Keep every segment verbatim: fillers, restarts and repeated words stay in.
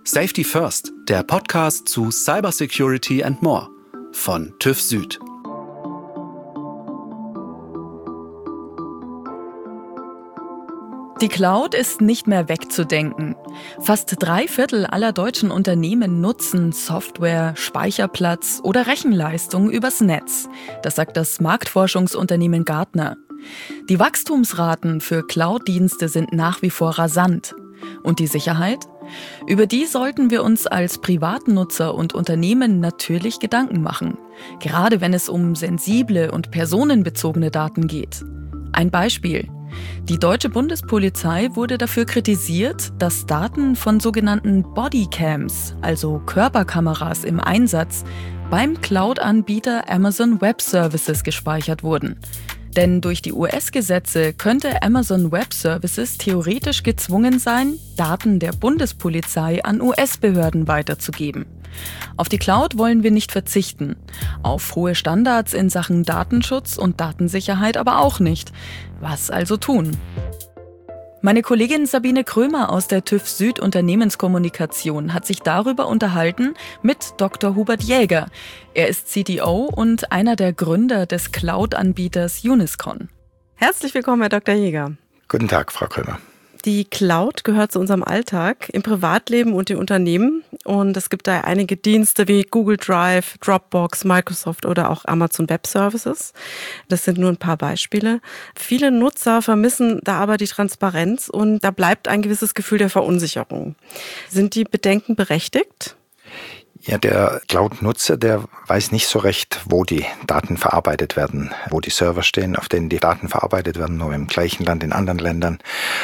Safety First, der Podcast zu Cybersecurity and More von TÜV Süd. Die Cloud ist nicht mehr wegzudenken. Fast drei Viertel aller deutschen Unternehmen nutzen Software, Speicherplatz oder Rechenleistung übers Netz. Das sagt das Marktforschungsunternehmen Gartner. Die Wachstumsraten für Cloud-Dienste sind nach wie vor rasant. Und die Sicherheit? Über die sollten wir uns als Privatnutzer und Unternehmen natürlich Gedanken machen. Gerade wenn es um sensible und personenbezogene Daten geht. Ein Beispiel. Die deutsche Bundespolizei wurde dafür kritisiert, dass Daten von sogenannten Bodycams, also Körperkameras im Einsatz, beim Cloud-Anbieter Amazon Web Services gespeichert wurden. Denn durch die U S-Gesetze könnte Amazon Web Services theoretisch gezwungen sein, Daten der Bundespolizei an U S-Behörden weiterzugeben. Auf die Cloud wollen wir nicht verzichten. Auf hohe Standards in Sachen Datenschutz und Datensicherheit aber auch nicht. Was also tun? Meine Kollegin Sabine Krömer aus der TÜV Süd Unternehmenskommunikation hat sich darüber unterhalten mit Doktor Hubert Jäger. Er ist C T O und einer der Gründer des Cloud-Anbieters Uniscon. Herzlich willkommen, Herr Doktor Jäger. Guten Tag, Frau Krömer. Die Cloud gehört zu unserem Alltag im Privatleben und im Unternehmen. Und es gibt da einige Dienste wie Google Drive, Dropbox, Microsoft oder auch Amazon Web Services. Das sind nur ein paar Beispiele. Viele Nutzer vermissen da aber die Transparenz und da bleibt ein gewisses Gefühl der Verunsicherung. Sind die Bedenken berechtigt? Ja, der Cloud-Nutzer, der weiß nicht so recht, wo die Daten verarbeitet werden, wo die Server stehen, auf denen die Daten verarbeitet werden, nur im gleichen Land, in anderen Ländern.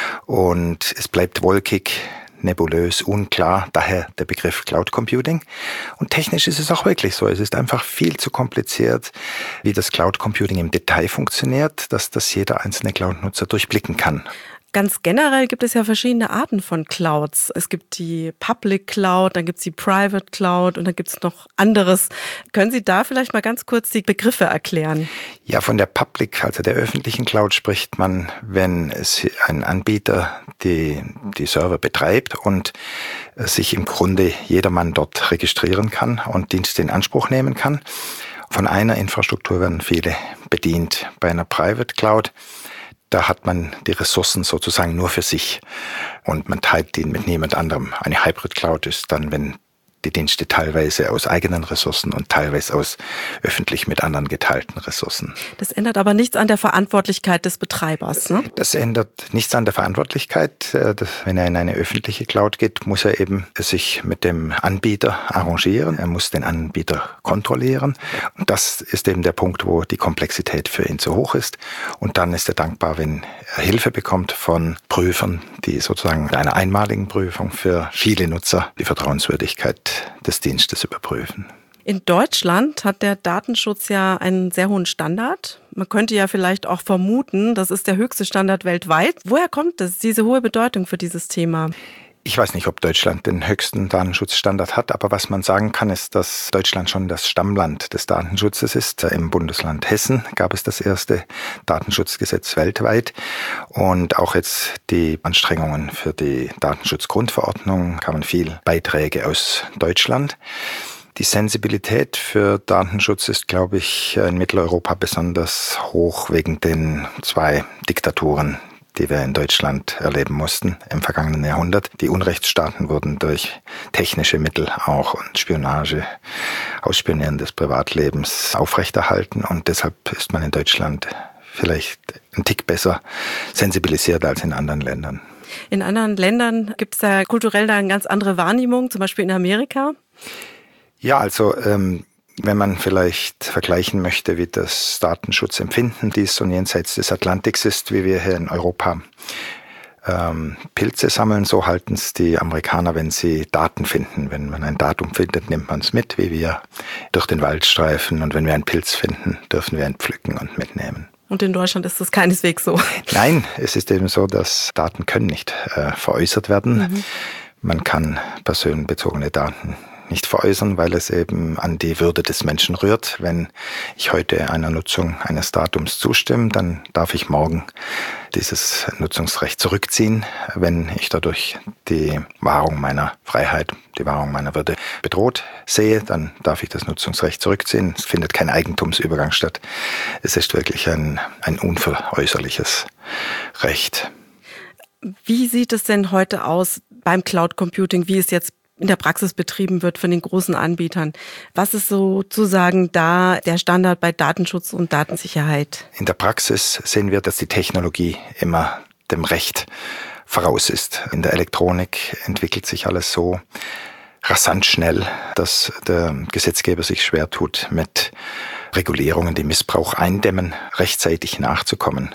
Und es bleibt wolkig, nebulös, unklar, daher der Begriff Cloud Computing. Und technisch ist es auch wirklich so. Es ist einfach viel zu kompliziert, wie das Cloud Computing im Detail funktioniert, dass das jeder einzelne Cloud-Nutzer durchblicken kann. Ganz generell gibt es ja verschiedene Arten von Clouds. Es gibt die Public Cloud, dann gibt es die Private Cloud und dann gibt es noch anderes. Können Sie da vielleicht mal ganz kurz die Begriffe erklären? Ja, von der Public, also der öffentlichen Cloud spricht man, wenn es ein Anbieter die, die Server betreibt und sich im Grunde jedermann dort registrieren kann und Dienste in Anspruch nehmen kann. Von einer Infrastruktur werden viele bedient. Bei einer Private Cloud, da hat man die Ressourcen sozusagen nur für sich und man teilt die mit niemand anderem. Eine Hybrid Cloud ist dann, wenn die Dienste teilweise aus eigenen Ressourcen und teilweise aus öffentlich mit anderen geteilten Ressourcen. Das ändert aber nichts an der Verantwortlichkeit des Betreibers, ne? Das ändert nichts an der Verantwortlichkeit. Wenn er in eine öffentliche Cloud geht, muss er eben sich mit dem Anbieter arrangieren. Er muss den Anbieter kontrollieren. Und das ist eben der Punkt, wo die Komplexität für ihn zu hoch ist. Und dann ist er dankbar, wenn er Hilfe bekommt von Prüfern, die sozusagen mit einer einmaligen Prüfung für viele Nutzer die Vertrauenswürdigkeit des Dienstes überprüfen. In Deutschland hat der Datenschutz ja einen sehr hohen Standard. Man könnte ja vielleicht auch vermuten, das ist der höchste Standard weltweit. Woher kommt es, diese hohe Bedeutung für dieses Thema? Ich weiß nicht, ob Deutschland den höchsten Datenschutzstandard hat, aber was man sagen kann, ist, dass Deutschland schon das Stammland des Datenschutzes ist. Im Bundesland Hessen gab es das erste Datenschutzgesetz weltweit und auch jetzt die Anstrengungen für die Datenschutzgrundverordnung kamen viel Beiträge aus Deutschland. Die Sensibilität für Datenschutz ist, glaube ich, in Mitteleuropa besonders hoch wegen den zwei Diktaturen, die wir in Deutschland erleben mussten im vergangenen Jahrhundert. Die Unrechtsstaaten wurden durch technische Mittel auch und Spionage, Ausspionieren des Privatlebens aufrechterhalten und deshalb ist man in Deutschland vielleicht ein Tick besser sensibilisiert als in anderen Ländern. In anderen Ländern gibt es da kulturell da eine ganz andere Wahrnehmung, zum Beispiel in Amerika? Ja, also ähm, wenn man vielleicht vergleichen möchte, wie das Datenschutzempfinden dies und jenseits des Atlantiks ist, wie wir hier in Europa ähm, Pilze sammeln, so halten es die Amerikaner, wenn sie Daten finden. Wenn man ein Datum findet, nimmt man es mit, wie wir durch den Wald streifen. Und wenn wir einen Pilz finden, dürfen wir ihn pflücken und mitnehmen. Und in Deutschland ist das keineswegs so? Nein, es ist eben so, dass Daten können nicht äh, veräußert werden. Mhm. Man kann personenbezogene Daten nicht veräußern, weil es eben an die Würde des Menschen rührt. Wenn ich heute einer Nutzung eines Datums zustimme, dann darf ich morgen dieses Nutzungsrecht zurückziehen. Wenn ich dadurch die Wahrung meiner Freiheit, die Wahrung meiner Würde bedroht sehe, dann darf ich das Nutzungsrecht zurückziehen. Es findet kein Eigentumsübergang statt. Es ist wirklich ein, ein unveräußerliches Recht. Wie sieht es denn heute aus beim Cloud Computing, wie es jetzt in der Praxis betrieben wird von den großen Anbietern? Was ist sozusagen da der Standard bei Datenschutz und Datensicherheit? In der Praxis sehen wir, dass die Technologie immer dem Recht voraus ist. In der Elektronik entwickelt sich alles so rasant schnell, dass der Gesetzgeber sich schwer tut, mit Regulierungen, die Missbrauch eindämmen, rechtzeitig nachzukommen.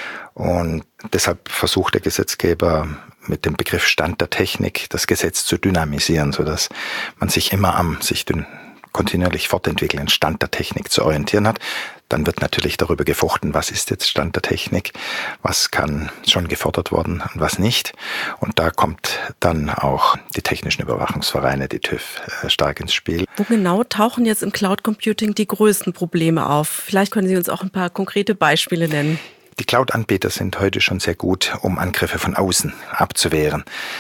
Und deshalb versucht der Gesetzgeber mit dem Begriff Stand der Technik das Gesetz zu dynamisieren, sodass man sich immer am sich kontinuierlich fortentwickelnden Stand der Technik zu orientieren hat. Dann wird natürlich darüber gefochten, was ist jetzt Stand der Technik, was kann schon gefordert worden und was nicht. Und da kommt dann auch die technischen Überwachungsvereine, die TÜV, stark ins Spiel. Wo genau tauchen jetzt im Cloud Computing die größten Probleme auf? Vielleicht können Sie uns auch ein paar konkrete Beispiele nennen. Die Cloud-Anbieter sind heute schon sehr gut, um Angriffe von außen abzuwehren.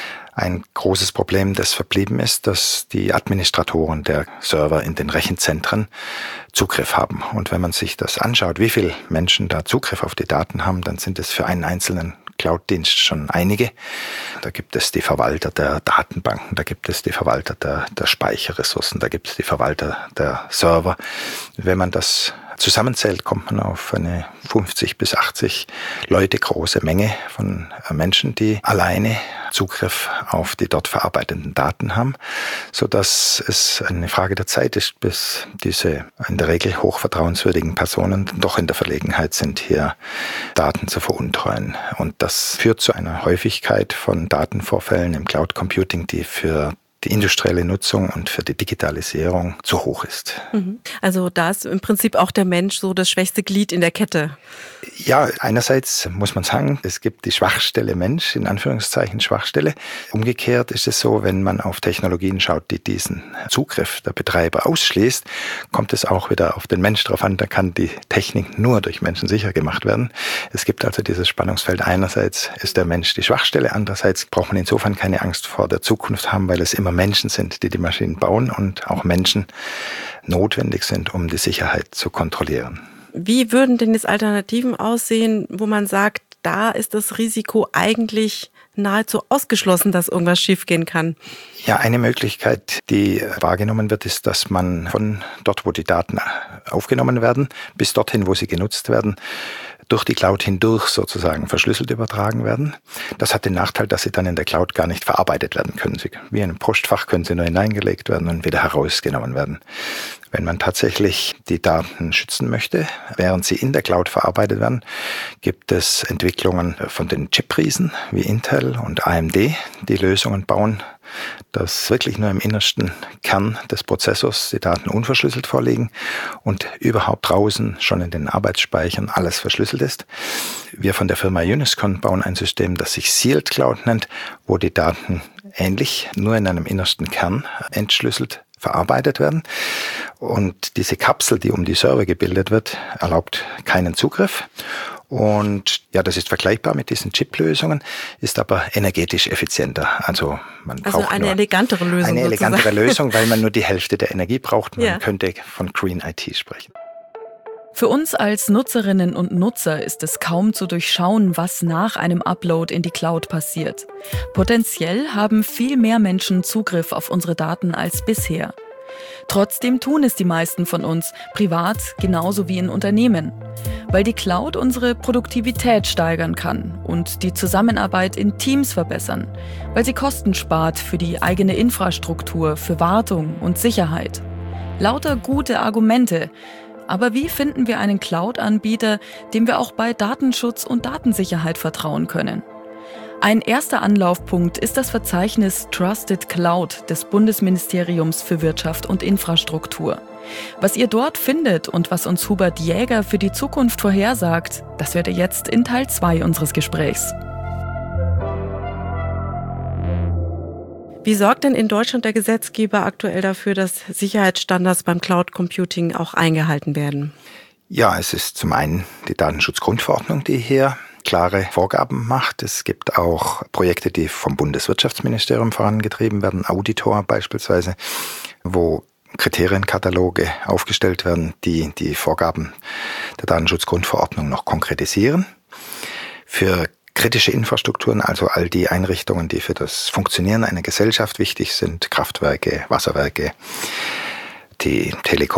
Ein großes Problem, das verblieben ist, dass die Administratoren der Server in den Rechenzentren Zugriff haben. Und wenn man sich das anschaut, wie viele Menschen da Zugriff auf die Daten haben, dann sind es für einen einzelnen Cloud-Dienst schon einige. Da gibt es die Verwalter der Datenbanken, da gibt es die Verwalter der, der Speicherressourcen, da gibt es die Verwalter der Server. Wenn man das zusammenzählt, kommt man auf eine fünfzig bis achtzig Leute große Menge von Menschen, die alleine Zugriff auf die dort verarbeiteten Daten haben, sodass es eine Frage der Zeit ist, bis diese in der Regel hochvertrauenswürdigen Personen doch in der Verlegenheit sind, hier Daten zu veruntreuen. Und das führt zu einer Häufigkeit von Datenvorfällen im Cloud Computing, die für die industrielle Nutzung und für die Digitalisierung zu hoch ist. Also da ist im Prinzip auch der Mensch so das schwächste Glied in der Kette. Ja, einerseits muss man sagen, es gibt die Schwachstelle Mensch, in Anführungszeichen Schwachstelle. Umgekehrt ist es so, wenn man auf Technologien schaut, die diesen Zugriff der Betreiber ausschließt, kommt es auch wieder auf den Mensch drauf an. Da kann die Technik nur durch Menschen sicher gemacht werden. Es gibt also dieses Spannungsfeld. Einerseits ist der Mensch die Schwachstelle, andererseits braucht man insofern keine Angst vor der Zukunft haben, weil es immer Menschen sind, die die Maschinen bauen und auch Menschen notwendig sind, um die Sicherheit zu kontrollieren. Wie würden denn jetzt Alternativen aussehen, wo man sagt, da ist das Risiko eigentlich nahezu ausgeschlossen, dass irgendwas schiefgehen kann? Ja, eine Möglichkeit, die wahrgenommen wird, ist, dass man von dort, wo die Daten aufgenommen werden, bis dorthin, wo sie genutzt werden, durch die Cloud hindurch sozusagen verschlüsselt übertragen werden. Das hat den Nachteil, dass sie dann in der Cloud gar nicht verarbeitet werden können. Sie, wie in einem Postfach können sie nur hineingelegt werden und wieder herausgenommen werden. Wenn man tatsächlich die Daten schützen möchte, während sie in der Cloud verarbeitet werden, gibt es Entwicklungen von den Chip-Riesen wie Intel und A M D, die Lösungen bauen, dass wirklich nur im innersten Kern des Prozessors die Daten unverschlüsselt vorliegen und überhaupt draußen schon in den Arbeitsspeichern alles verschlüsselt ist. Wir von der Firma Uniscon bauen ein System, das sich Sealed Cloud nennt, wo die Daten ähnlich nur in einem innersten Kern entschlüsselt verarbeitet werden. Und diese Kapsel, die um die Server gebildet wird, erlaubt keinen Zugriff. Und ja, das ist vergleichbar mit diesen Chip-Lösungen, ist aber energetisch effizienter. Also man also braucht eine nur elegantere Lösung. Eine elegantere sozusagen. Lösung, weil man nur die Hälfte der Energie braucht. Man ja. könnte von Green I T sprechen. Für uns als Nutzerinnen und Nutzer ist es kaum zu durchschauen, was nach einem Upload in die Cloud passiert. Potenziell haben viel mehr Menschen Zugriff auf unsere Daten als bisher. Trotzdem tun es die meisten von uns, privat genauso wie in Unternehmen. Weil die Cloud unsere Produktivität steigern kann und die Zusammenarbeit in Teams verbessern. Weil sie Kosten spart für die eigene Infrastruktur, für Wartung und Sicherheit. Lauter gute Argumente. Aber wie finden wir einen Cloud-Anbieter, dem wir auch bei Datenschutz und Datensicherheit vertrauen können? Ein erster Anlaufpunkt ist das Verzeichnis Trusted Cloud des Bundesministeriums für Wirtschaft und Infrastruktur. Was ihr dort findet und was uns Hubert Jäger für die Zukunft vorhersagt, das hört ihr jetzt in Teil zwei unseres Gesprächs. Wie sorgt denn in Deutschland der Gesetzgeber aktuell dafür, dass Sicherheitsstandards beim Cloud Computing auch eingehalten werden? Ja, es ist zum einen die Datenschutzgrundverordnung, die hier klare Vorgaben macht. Es gibt auch Projekte, die vom Bundeswirtschaftsministerium vorangetrieben werden, Auditor beispielsweise, wo Kriterienkataloge aufgestellt werden, die die Vorgaben der Datenschutzgrundverordnung noch konkretisieren. Für kritische Infrastrukturen, also all die Einrichtungen, die für das Funktionieren einer Gesellschaft wichtig sind, Kraftwerke, Wasserwerke, die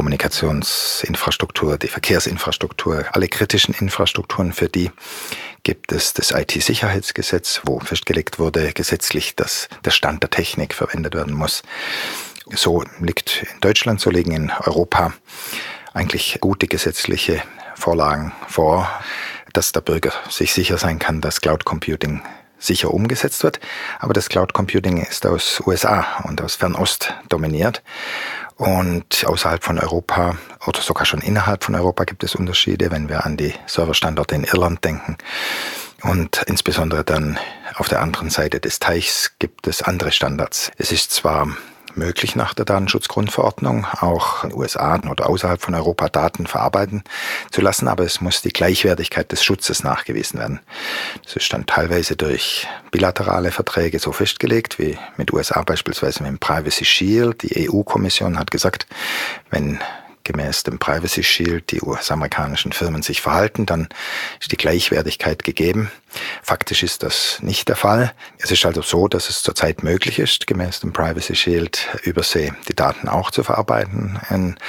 Telekommunikationsinfrastruktur, die Verkehrsinfrastruktur, alle kritischen Infrastrukturen, für die gibt es das I T-Sicherheitsgesetz, wo festgelegt wurde, gesetzlich, dass der Stand der Technik verwendet werden muss. So liegt in Deutschland, so liegen in Europa eigentlich gute gesetzliche Vorlagen vor, dass der Bürger sich sicher sein kann, dass Cloud Computing sicher umgesetzt wird. Aber das Cloud Computing ist aus U S A und aus Fernost dominiert. Und außerhalb von Europa oder sogar schon innerhalb von Europa gibt es Unterschiede, wenn wir an die Serverstandorte in Irland denken. Und insbesondere dann auf der anderen Seite des Teichs gibt es andere Standards. Es ist zwar möglich, nach der Datenschutzgrundverordnung auch in den U S A oder außerhalb von Europa Daten verarbeiten zu lassen, aber es muss die Gleichwertigkeit des Schutzes nachgewiesen werden. Das ist dann teilweise durch bilaterale Verträge so festgelegt, wie mit U S A beispielsweise mit dem Privacy Shield. Die E U-Kommission hat gesagt, wenn gemäß dem Privacy Shield die U S-amerikanischen Firmen sich verhalten, dann ist die Gleichwertigkeit gegeben. Faktisch ist das nicht der Fall. Es ist also so, dass es zurzeit möglich ist, gemäß dem Privacy Shield übersee die Daten auch zu verarbeiten.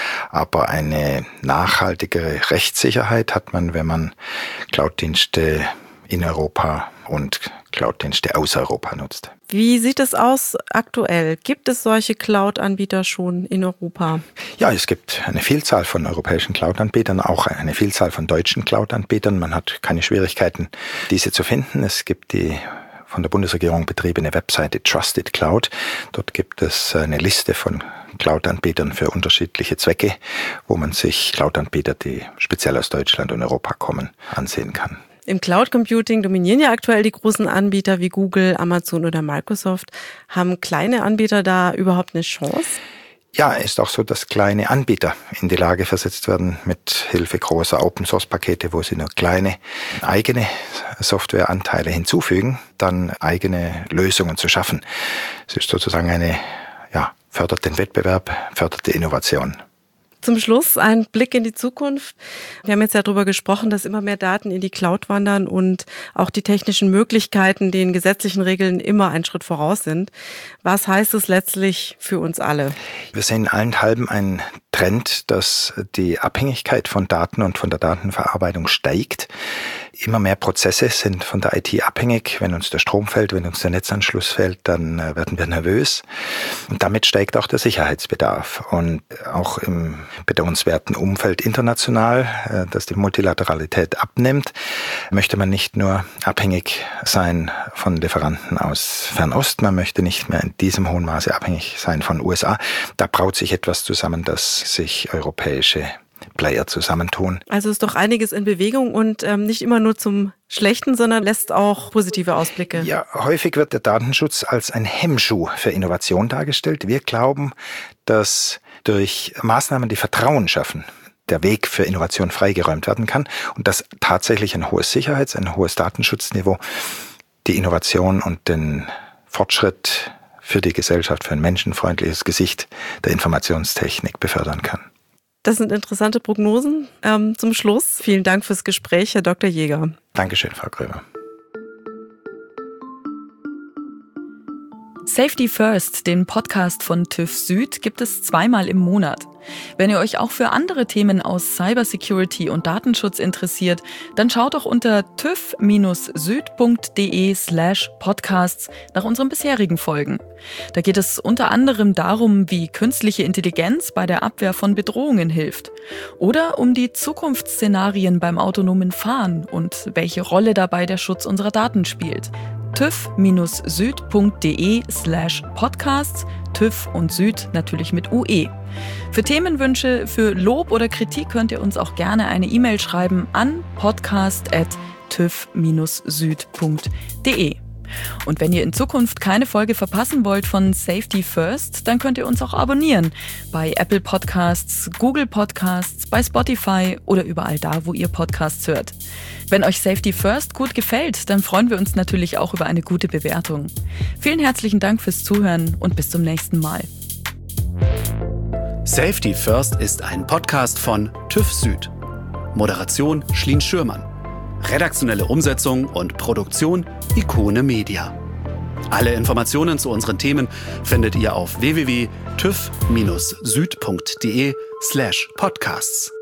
Aber eine nachhaltigere Rechtssicherheit hat man, wenn man Cloud-Dienste in Europa und Cloud-Dienste aus Europa nutzt. Wie sieht es aus aktuell? Gibt es solche Cloud-Anbieter schon in Europa? Ja, es gibt eine Vielzahl von europäischen Cloud-Anbietern, auch eine Vielzahl von deutschen Cloud-Anbietern. Man hat keine Schwierigkeiten, diese zu finden. Es gibt die von der Bundesregierung betriebene Webseite Trusted Cloud. Dort gibt es eine Liste von Cloud-Anbietern für unterschiedliche Zwecke, wo man sich Cloud-Anbieter, die speziell aus Deutschland und Europa kommen, ansehen kann. Im Cloud Computing dominieren ja aktuell die großen Anbieter wie Google, Amazon oder Microsoft. Haben kleine Anbieter da überhaupt eine Chance? Ja, es ist auch so, dass kleine Anbieter in die Lage versetzt werden, mit Hilfe großer Open-Source-Pakete, wo sie nur kleine eigene Softwareanteile hinzufügen, dann eigene Lösungen zu schaffen. Es ist sozusagen eine, ja, fördert den Wettbewerb, fördert die Innovation. Zum Schluss ein Blick in die Zukunft. Wir haben jetzt ja darüber gesprochen, dass immer mehr Daten in die Cloud wandern und auch die technischen Möglichkeiten den gesetzlichen Regeln immer einen Schritt voraus sind. Was heißt es letztlich für uns alle? Wir sehen allenthalben einen Trend, dass die Abhängigkeit von Daten und von der Datenverarbeitung steigt. Immer mehr Prozesse sind von der I T abhängig. Wenn uns der Strom fällt, wenn uns der Netzanschluss fällt, dann werden wir nervös. Und damit steigt auch der Sicherheitsbedarf. Und auch im bedauernswerten Umfeld international, dass die Multilateralität abnimmt, möchte man nicht nur abhängig sein von Lieferanten aus Fernost, man möchte nicht mehr in diesem hohen Maße abhängig sein von U S A. Da braut sich etwas zusammen, dass sich europäische Player zusammentun. Also ist doch einiges in Bewegung und ähm, nicht immer nur zum Schlechten, sondern lässt auch positive Ausblicke. Ja, häufig wird der Datenschutz als ein Hemmschuh für Innovation dargestellt. Wir glauben, dass durch Maßnahmen, die Vertrauen schaffen, der Weg für Innovation freigeräumt werden kann und dass tatsächlich ein hohes Sicherheits-, ein hohes Datenschutzniveau die Innovation und den Fortschritt für die Gesellschaft, für ein menschenfreundliches Gesicht der Informationstechnik befördern kann. Das sind interessante Prognosen. Ähm, zum Schluss, vielen Dank fürs Gespräch, Herr Doktor Jäger. Dankeschön, Frau Grömer. Safety First, den Podcast von TÜV Süd, gibt es zweimal im Monat. Wenn ihr euch auch für andere Themen aus Cybersecurity und Datenschutz interessiert, dann schaut doch unter tüv süd punkt de slash podcasts nach unseren bisherigen Folgen. Da geht es unter anderem darum, wie künstliche Intelligenz bei der Abwehr von Bedrohungen hilft. Oder um die Zukunftsszenarien beim autonomen Fahren und welche Rolle dabei der Schutz unserer Daten spielt. tüv süd punkt de slash podcasts, TÜV und Süd natürlich mit U E. Für Themenwünsche, für Lob oder Kritik könnt ihr uns auch gerne eine E-Mail schreiben an podcast at tüv süd punkt de. Und wenn ihr in Zukunft keine Folge verpassen wollt von Safety First, dann könnt ihr uns auch abonnieren. Bei Apple Podcasts, Google Podcasts, bei Spotify oder überall da, wo ihr Podcasts hört. Wenn euch Safety First gut gefällt, dann freuen wir uns natürlich auch über eine gute Bewertung. Vielen herzlichen Dank fürs Zuhören und bis zum nächsten Mal. Safety First ist ein Podcast von TÜV Süd. Moderation Schlien Schürmann. Redaktionelle Umsetzung und Produktion Ikone Media. Alle Informationen zu unseren Themen findet ihr auf w w w punkt tüv Bindestrich süd punkt de slash podcasts.